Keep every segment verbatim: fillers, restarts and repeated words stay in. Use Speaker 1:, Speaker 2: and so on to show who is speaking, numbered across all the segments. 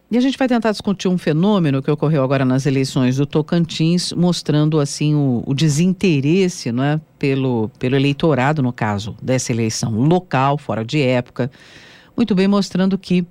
Speaker 1: E a gente vai tentar discutir um fenômeno que ocorreu agora nas eleições do Tocantins, mostrando assim o, o desinteresse, não é, pelo, pelo eleitorado, no caso dessa eleição local, fora de época, muito bem mostrando que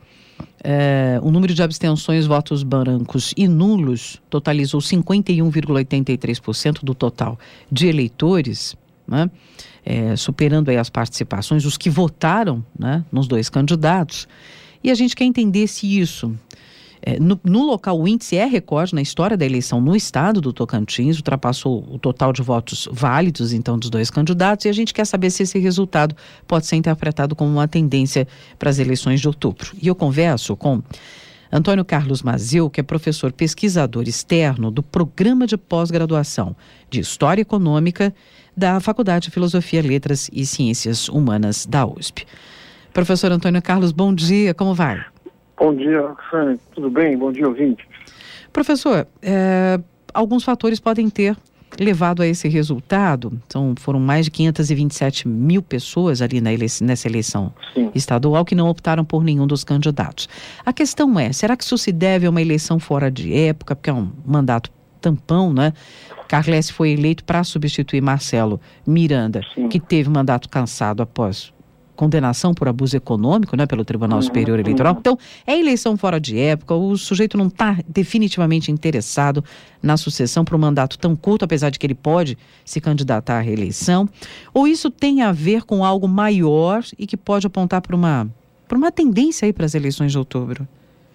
Speaker 1: é, o número de abstenções, votos brancos e nulos totalizou cinquenta e um vírgula oitenta e três por cento do total de eleitores, né, é, superando aí as participações, os que votaram, né, nos dois candidatos. E a gente quer entender se isso... É, no, no local, o índice é recorde na história da eleição no estado do Tocantins, ultrapassou o total de votos válidos, então, dos dois candidatos, e a gente quer saber se esse resultado pode ser interpretado como uma tendência para as eleições de outubro. E eu converso com Antônio Carlos Mazzeo, que é professor pesquisador externo do Programa de Pós-Graduação de História Econômica da Faculdade de Filosofia, Letras e Ciências Humanas da U S P. Professor Antônio Carlos, bom dia, como vai?
Speaker 2: Bom dia, Roxane. Tudo bem? Bom dia, ouvinte.
Speaker 1: Professor, é, alguns fatores podem ter levado a esse resultado. Então, foram mais de quinhentas e vinte e sete mil pessoas ali na ele- nessa eleição Sim. estadual que não optaram por nenhum dos candidatos. A questão é, será que isso se deve a uma eleição fora de época, porque é um mandato tampão, né? Carles foi eleito para substituir Marcelo Miranda, Sim. que teve mandato cansado após condenação por abuso econômico, né, pelo Tribunal Superior Eleitoral. Então, é eleição fora de época, o sujeito não está definitivamente interessado na sucessão para um mandato tão curto, apesar de que ele pode se candidatar à reeleição, ou isso tem a ver com algo maior e que pode apontar para uma, para uma tendência aí para as eleições de outubro?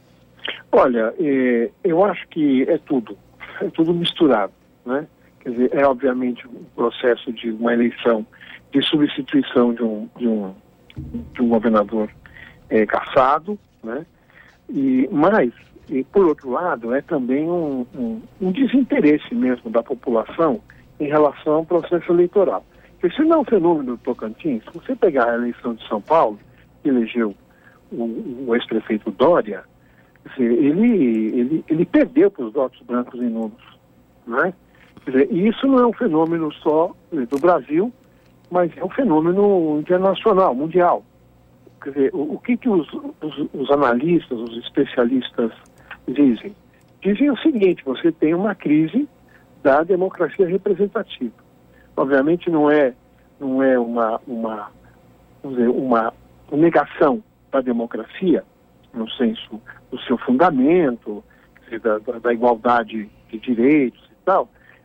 Speaker 2: Olha, é, eu acho que é tudo, é tudo misturado, né? Quer dizer, é obviamente um processo de uma eleição de substituição de um, de um de um governador é, cassado, né? E, mas, e, por outro lado, é também um, um, um desinteresse mesmo da população em relação ao processo eleitoral. Porque se não é um fenômeno do Tocantins, se você pegar a eleição de São Paulo, que elegeu o, o ex-prefeito Dória, quer dizer, ele, ele, ele perdeu para os votos brancos e nulos, né? Quer dizer, e isso não é um fenômeno só do Brasil, mas é um fenômeno internacional, mundial. Quer dizer, o, o que, que os, os, os analistas, os especialistas dizem? Dizem o seguinte: você tem uma crise da democracia representativa. Obviamente não é, não é uma, uma, vamos dizer, uma negação da democracia, no senso do seu fundamento, quer dizer, da, da, da igualdade de direitos e tal.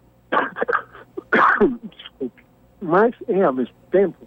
Speaker 2: Desculpe. Mas é, ao mesmo tempo,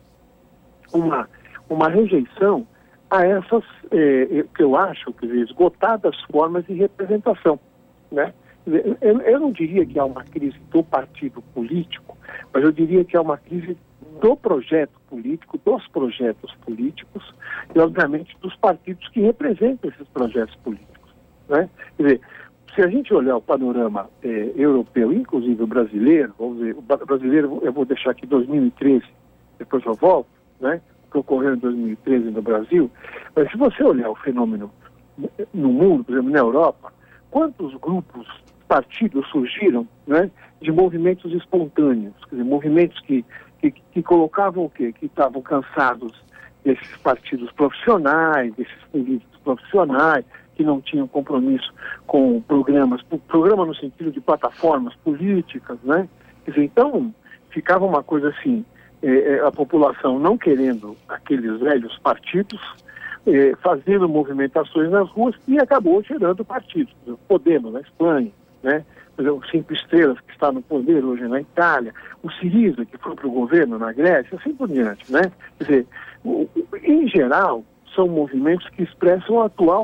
Speaker 2: uma, uma rejeição a essas, eh, que eu acho, quer dizer, esgotadas formas de representação, né? Eu, eu não diria que há uma crise do partido político, mas eu diria que há uma crise do projeto político, dos projetos políticos e, obviamente, dos partidos que representam esses projetos políticos, né? Quer dizer, se a gente olhar o panorama eh, europeu, inclusive o brasileiro, vamos dizer, o brasileiro, eu vou deixar aqui dois mil e treze, depois eu volto, né, o que ocorreu em dois mil e treze no Brasil, mas se você olhar o fenômeno no mundo, por exemplo, na Europa, quantos grupos, partidos surgiram, né, de movimentos espontâneos, quer dizer, movimentos que, que, que colocavam o quê? Que estavam cansados desses partidos profissionais, desses políticos profissionais, que não tinham compromisso com programas, programa no sentido de plataformas políticas, né? Quer dizer, então, ficava uma coisa assim, eh, a população não querendo aqueles velhos partidos, eh, fazendo movimentações nas ruas e acabou gerando partidos. O Podemos na Espanha, né? O Cinco Estrelas, que está no poder hoje na Itália, o Syriza, que foi para o governo na Grécia, assim por diante, né? Quer dizer, o, em geral, são movimentos que expressam o atual.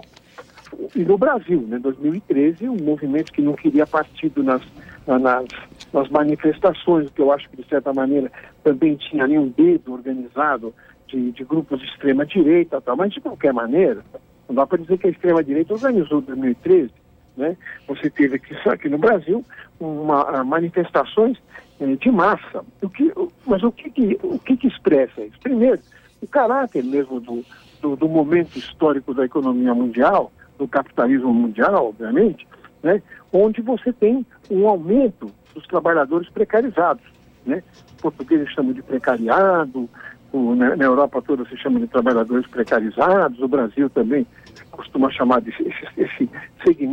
Speaker 2: E no Brasil, né, em dois mil e treze, um movimento que não queria partido nas, nas, nas manifestações, que eu acho que, de certa maneira, também tinha ali um dedo organizado de, de grupos de extrema-direita, tal. Mas, de qualquer maneira, não dá para dizer que a extrema-direita organizou em dois mil e treze, né? Você teve aqui, aqui no Brasil uma, manifestações eh, de massa. O que, mas o, que, que, o que, que expressa isso? Primeiro, o caráter mesmo do, do, do momento histórico da economia mundial, do capitalismo mundial, obviamente, né, onde você tem um aumento dos trabalhadores precarizados, né? Os portugueses chamam de precariado, o, na, na Europa toda se chama de trabalhadores precarizados, o Brasil também costuma chamar de esse, esse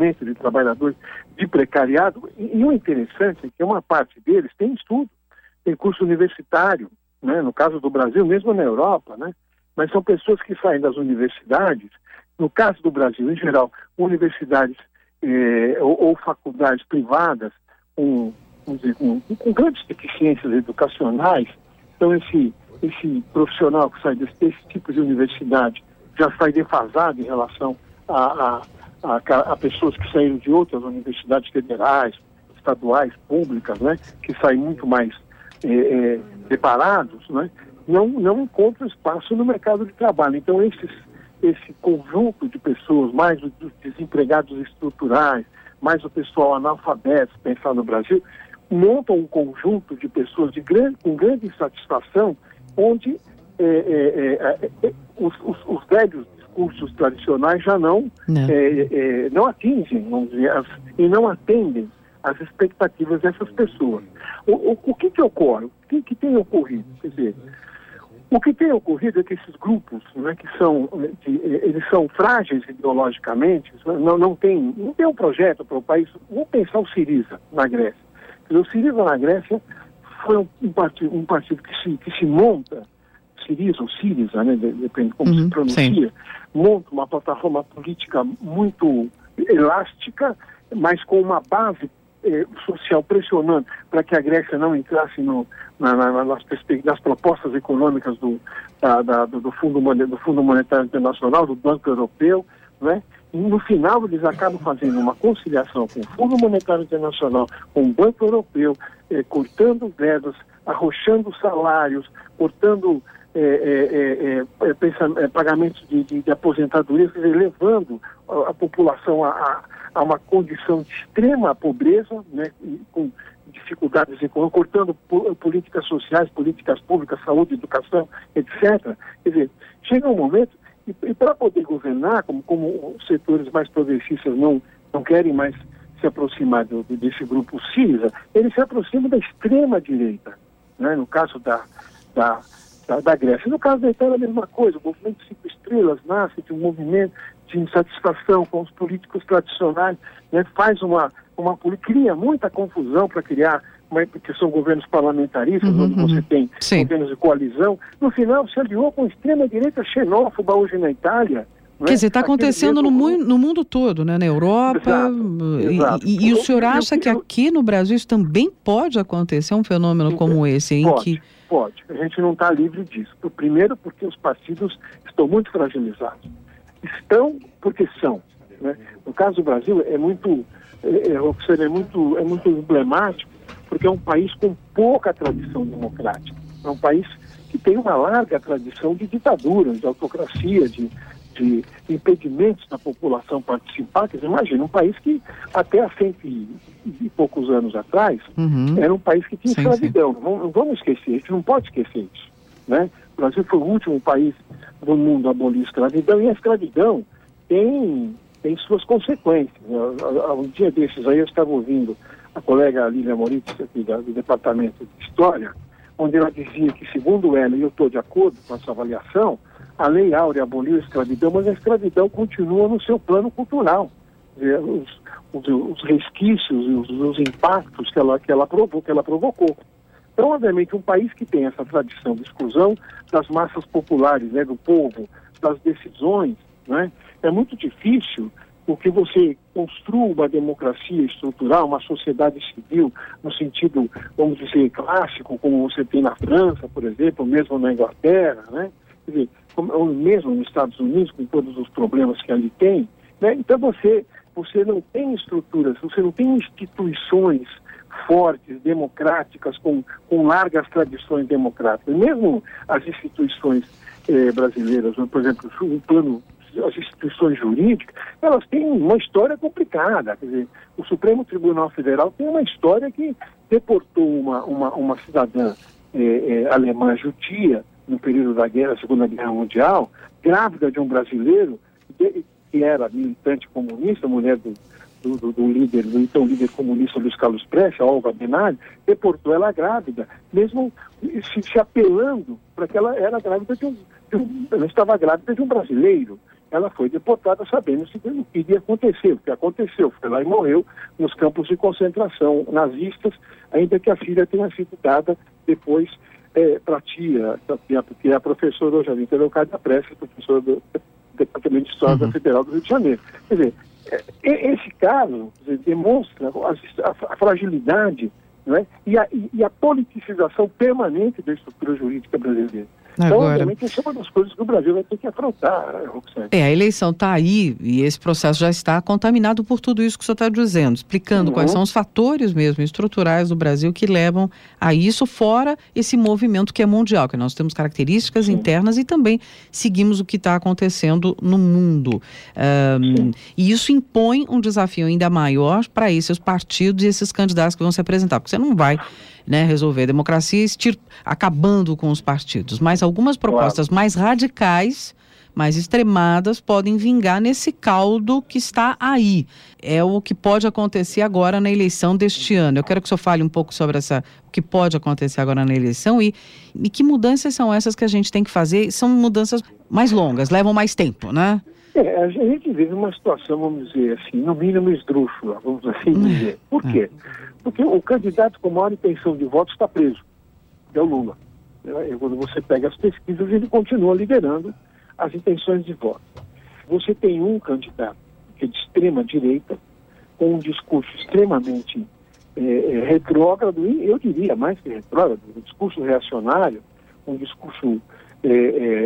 Speaker 2: aumento de trabalhadores de precariado. E, e o interessante é que uma parte deles tem estudo, tem curso universitário, né? No caso do Brasil, mesmo na Europa, né? Mas são pessoas que saem das universidades, no caso do Brasil, em geral, universidades eh, ou, ou faculdades privadas com, com, com grandes deficiências educacionais. Então, esse, esse profissional que sai desse, desse tipo de universidade já sai defasado em relação a, a, a, a pessoas que saíram de outras universidades federais, estaduais, públicas, né? Que saem muito mais eh, eh, preparados, né? Não, não encontram espaço no mercado de trabalho. Então, esses, esse conjunto de pessoas, mais os desempregados estruturais, mais o pessoal analfabeto, pensar no Brasil, montam um conjunto de pessoas de grande, com grande insatisfação, onde é, é, é, é, os, os, os velhos discursos tradicionais já não, não. É, é, não atingem, vamos dizer, as, e não atendem às expectativas dessas pessoas. O, o, o que que ocorre? O que, que tem ocorrido? Quer dizer, o que tem ocorrido é que esses grupos, né, que são, que, eles ssão frágeis ideologicamente, não, não, tem, não tem um projeto para o país. Vamos pensar o Syriza na Grécia. O Syriza na Grécia foi um, um, partido, um partido que se, que se monta, Syriza ou Syriza, né, depende de como uhum, se pronuncia, sim. monta uma plataforma política muito elástica, mas com uma base eh, social pressionando para que a Grécia não entrasse no, na, na, nas, nas propostas econômicas do, da, da, do, Fundo, do Fundo Monetário Internacional, do Banco Europeu, né? E no final eles acabam fazendo uma conciliação com o Fundo Monetário Internacional, com o Banco Europeu, eh, cortando verbas, arrochando salários, cortando eh, eh, eh, pensa, eh, pagamentos de, de, de aposentadoria, quer dizer, levando a, a população a, a, a uma condição de extrema pobreza, né, e, com dificuldades econômicas, cortando po, políticas sociais, políticas públicas, saúde, educação, etcétera. Quer dizer, chega um momento. E, e para poder governar, como, como os setores mais progressistas não, não querem mais se aproximar do, desse grupo Syriza, eles se aproximam da extrema-direita, né? No caso da, da, da, da Grécia. No caso da Itália, a mesma coisa. O movimento Cinco Estrelas nasce de um movimento de insatisfação com os políticos tradicionais, né? Faz uma, uma cria muita confusão para criar, uma, porque são governos parlamentaristas, uhum, onde você tem sim. governos de coalizão. No final, se aliou com a extrema-direita xenófoba hoje na Itália.
Speaker 1: Quer né? dizer, está acontecendo mesmo... no, mu no mundo todo, né? Na Europa. Exato, e, exato. E, e o senhor acha que aqui no Brasil isso também pode acontecer, um fenômeno como esse? Em
Speaker 2: pode,
Speaker 1: que...
Speaker 2: pode. A gente não está livre disso. Primeiro porque os partidos estão muito fragilizados. Estão porque são. Né? No caso do Brasil, é muito, é, é, é muito, é muito emblemático, porque é um país com pouca tradição democrática. É um país que tem uma larga tradição de ditaduras, de autocracia, de, de impedimentos da população participar. Quer dizer, imagina, um país que até há cento e, e poucos anos atrás, uhum. era um país que tinha sim, escravidão. Sim. Não, não vamos esquecer, a gente não pode esquecer isso. Né? O Brasil foi o último país do mundo a abolir a escravidão, e a escravidão tem, tem suas consequências. Um dia desses aí eu estava ouvindo a colega Lília Moritz, aqui da, do Departamento de História, onde ela dizia que, segundo ela, e eu estou de acordo com essa avaliação, a Lei Áurea aboliu a escravidão, mas a escravidão continua no seu plano cultural. Os, os, os resquícios e os, os impactos que ela, que, ela provou, que ela provocou. Então, obviamente, um país que tem essa tradição de exclusão das massas populares, né, do povo, das decisões, né, é muito difícil porque você construa uma democracia estrutural, uma sociedade civil, no sentido, vamos dizer, clássico, como você tem na França, por exemplo, mesmo na Inglaterra, né, quer dizer, ou mesmo nos Estados Unidos, com todos os problemas que ali tem, né, então você, você não tem estruturas, você não tem instituições fortes, democráticas, com, com largas tradições democráticas. Mesmo as instituições eh, brasileiras, por exemplo, o plano, as instituições jurídicas, elas têm uma história complicada. Quer dizer, o Supremo Tribunal Federal tem uma história que deportou uma, uma, uma cidadã eh, eh, alemã judia no período da guerra, Segunda Guerra Mundial, grávida de um brasileiro de, que era militante comunista, mulher do Do, do, do líder, do então líder comunista Luiz Carlos Prestes, a Olga Benário, deportou ela grávida, mesmo se, se apelando para que ela era grávida de um, de um, ela estava grávida de um brasileiro. ela foi deportada sabendo o que iria acontecer. O que aconteceu, foi lá e morreu nos campos de concentração nazistas, ainda que a filha tenha sido dada depois é, para a tia, que é a professora hoje, a Leocádia Prestes, professora do Departamento de História uhum. da Federal do Rio de Janeiro. Quer dizer, é, esse caso quer dizer, demonstra a, a, a fragilidade, não é? e, a, e a politicização permanente da estrutura jurídica brasileira. Então,
Speaker 1: Agora,
Speaker 2: obviamente, isso é uma das coisas que o Brasil vai ter que afrontar, Roxane.
Speaker 1: É, a eleição está aí e esse processo já está contaminado por tudo isso que o senhor está dizendo, explicando uhum. quais são os fatores mesmo estruturais do Brasil que levam a isso, fora esse movimento que é mundial, que nós temos características Sim. internas e também seguimos o que está acontecendo no mundo. Um, e isso impõe um desafio ainda maior para esses partidos e esses candidatos que vão se apresentar, porque você não vai... Né, resolver a democracia extir, acabando com os partidos, mas algumas propostas claro. mais radicais, mais extremadas, podem vingar nesse caldo que está aí. É o que pode acontecer agora na eleição deste ano. Eu quero que o senhor fale um pouco sobre essa, o que pode acontecer agora na eleição e, e que mudanças são essas que a gente tem que fazer. São mudanças mais longas, levam mais tempo, né?
Speaker 2: É, a gente vive uma situação, vamos dizer assim, no mínimo esdrúxula, vamos assim dizer. Por quê? Porque o candidato com maior intenção de voto está preso, que é o Lula. Quando você pega as pesquisas, ele continua liderando as intenções de voto. Você tem um candidato que é de extrema direita, com um discurso extremamente é, é, retrógrado, e eu diria mais que retrógrado, um discurso reacionário, um discurso é, é,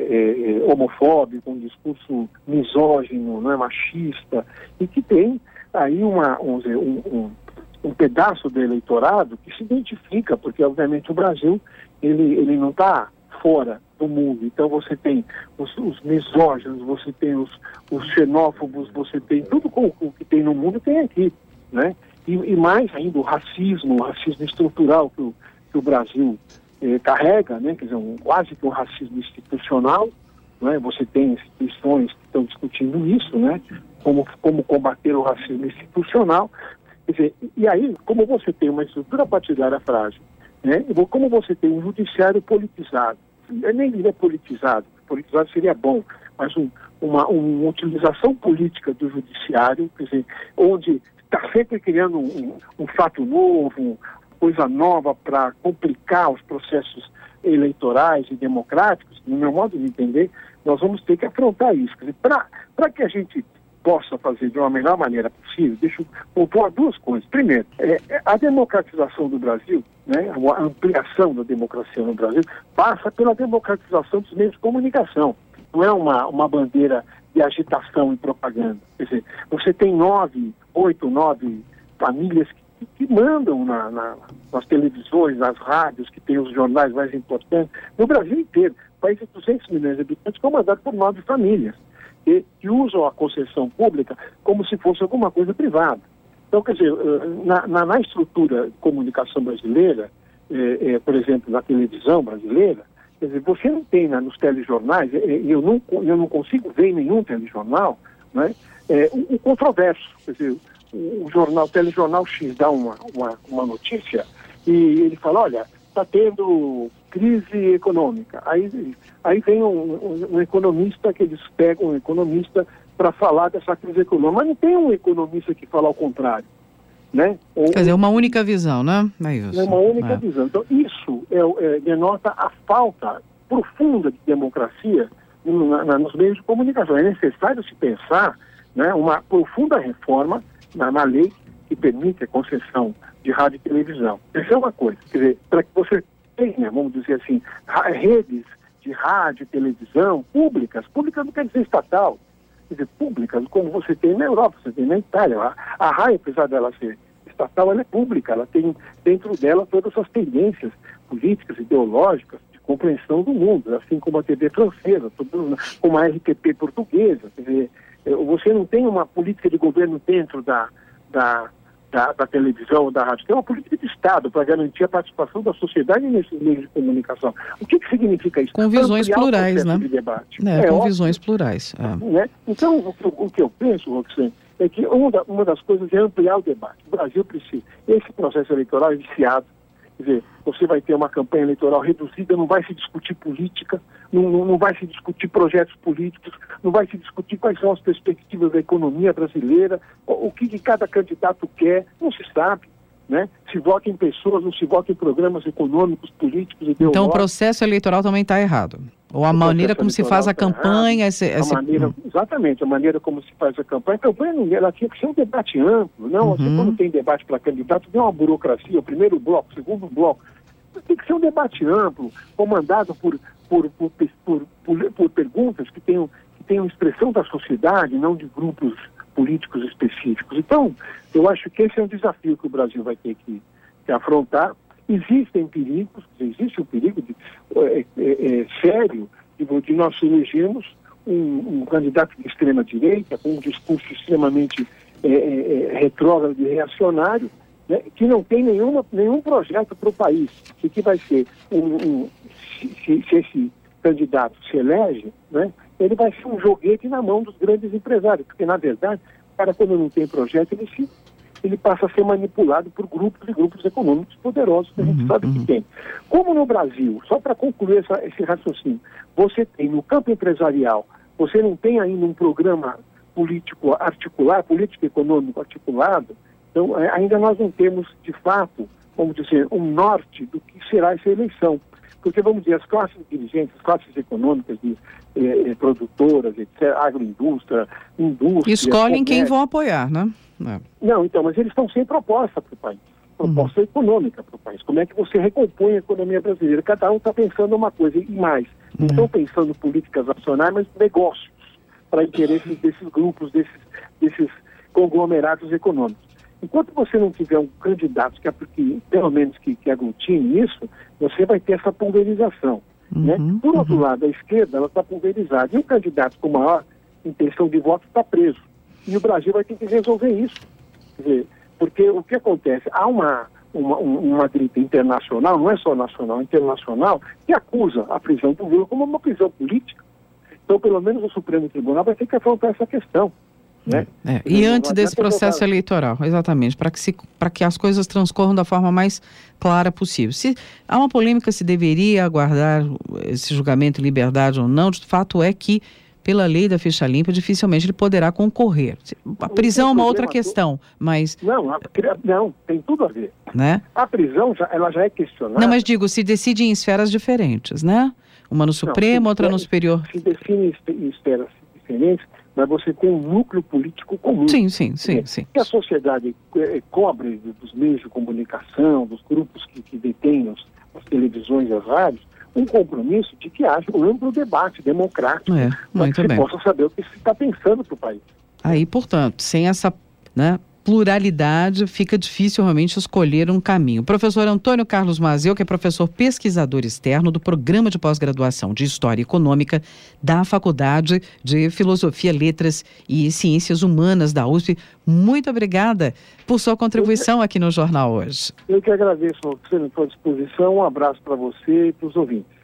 Speaker 2: é, homofóbico, um discurso misógino, não é, machista, e que tem aí uma, vamos dizer, um, um um pedaço do eleitorado que se identifica, porque obviamente o Brasil ele, ele não está fora do mundo. Então você tem os, os misóginos, você tem os, os xenófobos, você tem tudo com, o que tem no mundo tem aqui, né? E, e mais ainda o racismo, o racismo estrutural que o, que o Brasil eh, carrega, né? Quer dizer, um, quase que um racismo institucional, né? Você tem instituições que estão discutindo isso, né? Como, como combater o racismo institucional. Quer dizer, e aí, como você tem uma estrutura partidária frágil, né? Como você tem um judiciário politizado, eu nem diria politizado, politizado seria bom, mas um, uma, uma utilização política do judiciário, quer dizer, onde está sempre criando um, um fato novo, coisa nova para complicar os processos eleitorais e democráticos, no meu modo de entender, nós vamos ter que afrontar isso. Para que a gente possa fazer de uma melhor maneira possível, deixa eu pontuar duas coisas. Primeiro, é, a democratização do Brasil, né, a ampliação da democracia no Brasil, passa pela democratização dos meios de comunicação. Não é uma, uma bandeira de agitação e propaganda. Quer dizer, você tem nove, oito, nove famílias que, que mandam na, na, nas televisões, nas rádios, que tem os jornais mais importantes, no Brasil inteiro. O país de duzentos milhões de habitantes comandado por nove famílias. Que, que usam a concessão pública como se fosse alguma coisa privada. Então, quer dizer, na, na, na estrutura de comunicação brasileira, eh, eh, por exemplo, na televisão brasileira, quer dizer, você não tem né, nos telejornais, e eu não, eu não consigo ver em nenhum telejornal, né, eh, o, o controverso. Quer dizer, o, o jornal, o telejornal X dá uma, uma, uma notícia e ele fala, olha, está tendo crise econômica. Aí, aí vem um, um, um economista, que eles pegam um economista para falar dessa crise econômica. Mas não tem um economista que fala ao contrário, né? Ou,
Speaker 1: Quer dizer, uma única visão, né? É isso.
Speaker 2: É uma única é. visão. Então, isso é, é, denota a falta profunda de democracia na, na, nos meios de comunicação. É necessário se pensar, né, uma profunda reforma na, na lei que permite a concessão de rádio e televisão. Essa é uma coisa. Quer dizer, para que você tenha, vamos dizer assim, redes de rádio e televisão públicas, públicas não quer dizer estatal, quer dizer, públicas, como você tem na Europa, você tem na Itália. A, a RAI, apesar dela ser estatal, ela é pública, ela tem dentro dela todas as tendências políticas, ideológicas, de compreensão do mundo, assim como a T V francesa, como a R T P portuguesa. Quer dizer, você não tem uma política de governo dentro da, da Da, da televisão ou da rádio, tem uma política de Estado para garantir a participação da sociedade nesses meios de comunicação. O que, que significa isso?
Speaker 1: Com visões plurais, né?
Speaker 2: De debate.
Speaker 1: É, é, com óbvio, visões plurais. É.
Speaker 2: Né? Então, o que, o que eu penso, Roxane, é que uma, da, uma das coisas é ampliar o debate. O Brasil precisa. Esse processo eleitoral é viciado. Quer dizer, você vai ter uma campanha eleitoral reduzida, não vai se discutir política, não, não vai se discutir projetos políticos, não vai se discutir quais são as perspectivas da economia brasileira, o, o que, que cada candidato quer, não se sabe, né? Se vota em pessoas, não se vota em programas econômicos, políticos, ideológicos.
Speaker 1: Então o processo eleitoral também está errado. Ou a maneira como se faz a campanha... Esse, esse...
Speaker 2: A maneira, exatamente, a maneira como se faz a campanha. A campanha ela tinha que ser um debate amplo. Não, uhum. Você, quando tem debate para candidato, tem uma burocracia, o primeiro bloco, o segundo bloco. Tem que ser um debate amplo, comandado por, por, por, por, por, por perguntas que tenham, que tenham expressão da sociedade, não de grupos políticos específicos. Então, eu acho que esse é um desafio que o Brasil vai ter que, que afrontar. Existem perigos, existe um perigo de, é, é, é, sério de, de nós elegermos um, um candidato de extrema-direita com um discurso extremamente é, é, retrógrado e reacionário, né, que não tem nenhuma, nenhum projeto para o país. E que vai ser, um, um, se, se, se esse candidato se elege, né, ele vai ser um joguete na mão dos grandes empresários, porque, na verdade, o cara, quando não tem projeto, ele se... ele passa a ser manipulado por grupos e grupos econômicos poderosos que a gente uhum, sabe uhum. que tem. Como no Brasil, só para concluir essa, esse raciocínio, você tem no campo empresarial, você não tem ainda um programa político articulado, político econômico articulado, então ainda nós não temos, de fato, vamos dizer, um norte do que será essa eleição. Porque, vamos dizer, as classes dirigentes, as classes econômicas, de eh, produtoras, etcétera, agroindústria, indústria...
Speaker 1: Escolhem comércio, quem vão apoiar, né?
Speaker 2: É. Não, então, mas eles estão sem proposta para o país, proposta uhum. econômica para o país. Como é que você recompõe a economia brasileira? Cada um está pensando uma coisa e mais. Não estão uhum. pensando políticas nacionais, mas negócios para interesses desses grupos, desses, desses conglomerados econômicos. Enquanto você não tiver um candidato que, que pelo menos que, que aglutine isso, você vai ter essa pulverização. Uhum. Né? Por outro uhum. lado, a esquerda ela está pulverizada. E o candidato com maior intenção de voto está preso. E o Brasil vai ter que resolver isso. Quer dizer, porque o que acontece? Há uma, uma, uma grita internacional, não é só nacional, é internacional, que acusa a prisão do Lula como uma prisão política. Então, pelo menos o Supremo Tribunal vai ter que afrontar essa questão. Né?
Speaker 1: É, e antes desse processo eleitoral, exatamente, para que, se, para que as coisas transcorram da forma mais clara possível. Se há uma polêmica se deveria aguardar esse julgamento em liberdade ou não, de fato é que, pela lei da ficha limpa, dificilmente ele poderá concorrer. A prisão é uma outra questão, mas...
Speaker 2: Não, a, não, tem tudo a ver.
Speaker 1: Né?
Speaker 2: A prisão, já, ela já é questionada...
Speaker 1: Não, mas digo, se decide em esferas diferentes, né? Uma no Supremo, não, outra no Superior.
Speaker 2: Se define em esferas diferentes, mas você tem um núcleo político comum.
Speaker 1: Sim, sim, sim.
Speaker 2: É,
Speaker 1: sim.
Speaker 2: Que a sociedade é, cobre dos meios de comunicação, dos grupos que, que detêm as, as televisões e as rádios, um compromisso de que haja um amplo debate democrático,
Speaker 1: é,
Speaker 2: para que se
Speaker 1: bem.
Speaker 2: possa saber o que se está pensando para o país.
Speaker 1: Aí, portanto, sem essa, né, pluralidade, fica difícil realmente escolher um caminho. O professor Antônio Carlos Mazeu, que é professor pesquisador externo do Programa de Pós-Graduação de História Econômica da Faculdade de Filosofia, Letras e Ciências Humanas da U S P. Muito obrigada por sua contribuição aqui no Jornal hoje.
Speaker 2: Eu que agradeço, estou à disposição. Um abraço para você e para os ouvintes.